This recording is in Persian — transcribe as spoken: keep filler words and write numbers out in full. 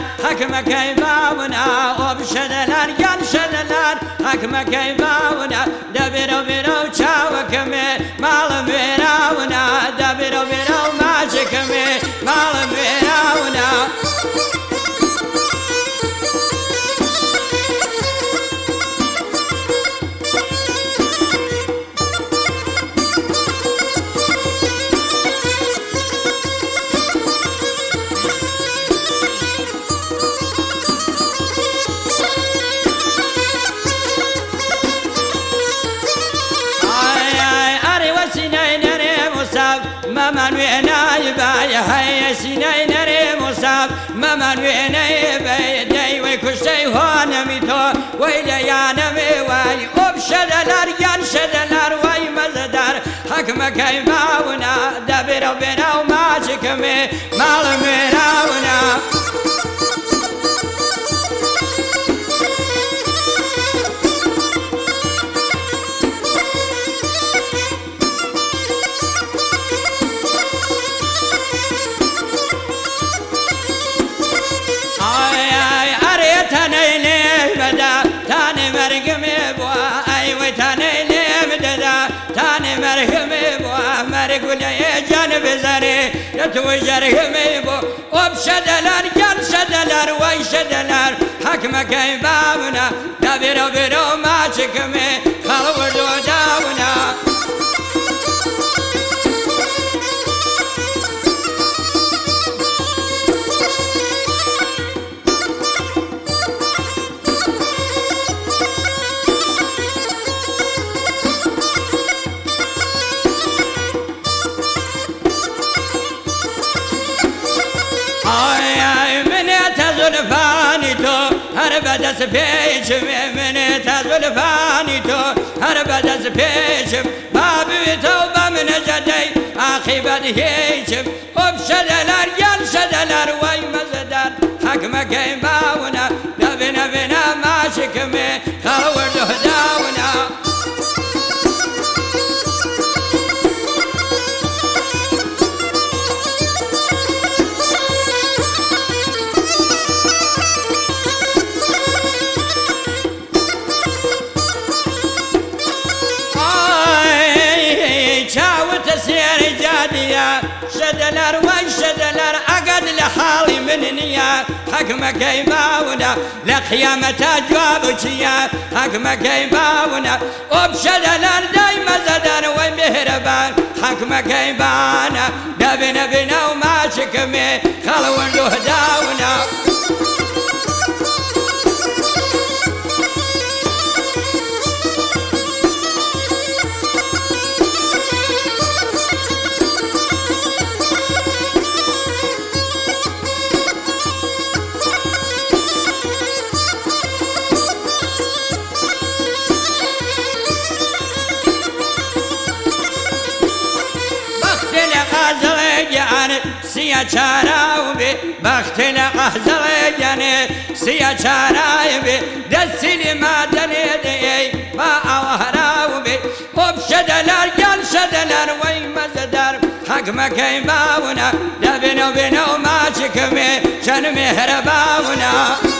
حکمەکەی باونا ئۆب شەدەلار گیان شەدەلار حکمەکەی باونا دەبێرە بێرە و چاوەکەمێ ماڵم وێراونا دەبێرە بێرە و ماچەکەمێ ماڵم وێراونا مەمان وێنای بایە هەیە سینەی نەرێ موساب مەمان وێنەی بەیە دەیوەی کوشتەی هۆنەمی تۆ وەی لەیانەمێ وای ئۆب شەدەلار گیان شەدەلار وای مەزەدار حکمەکەی باونا دەبێرە و بێرە و ماچەکەمێ ماڵم وێراونا گولەیە جان بزەرێ دەتوی ژەرگەمێ بۆ ئۆب شەدەلار گیان شەدەلار وای شەدەلار حکمەکەی باونا دەبێرە بێرە و ماچەکەمێ خەڵوەردۆ داونا زلفانی تو هر بدس پیچم منێتە زلفانی تو هر بدس پیچم بابی تو بمن جدەی عاقبەت هیچم ئۆب شەدەلار گیان شەدەلار وای مەزەدار حکمەکەی باونا دەبێنە بێنە ماچەکەمێ خەڵوەردۆ داونا شەدەلار وای شەدەلار ئەگەر لە حاڵی من نییە حکمەکەی باونا لە قیامەتە جواب چییە حکمەکەی باونا ئۆب شەدەلار دای مەزەدار وای مێهرەبان حکمەکەی بانە دەبێنە بێنە و ماچەکەمێ خەڵوەردۆ داونا سیا چاراو بێ بەختێ لە قەزەڵێ گەنێ سیا چارای بێ دەستی لێ مادەنێ دەیەی با ئاوەهراو بێ ئۆب شەدەلار گیان شەدەلار وەی مەزەدار حکمەکەی باونا دەبێنە و بێنە و ماچەکەمێ چەند مێهرەباونا